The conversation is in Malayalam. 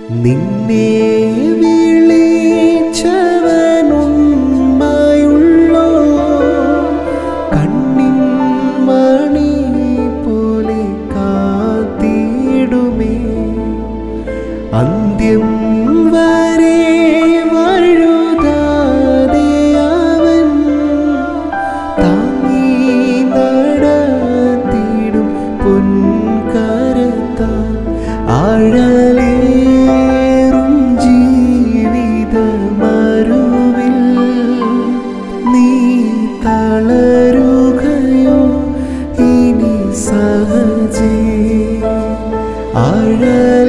നിന്നെ വിളിച്ചവനുണ്മയുള്ളോ കണ്ണിൻ മണി പോലെ കാത്തിടുമേ. അന്ത്യം വരെ വഴുതാതെ അവൻ താങ്ങി നടത്തിടും പൊൻകരത്താൽ. ആഴലേറും ജീവിതമരുവിൽ നീ തളരുകയോ ഇനി സഹജേ.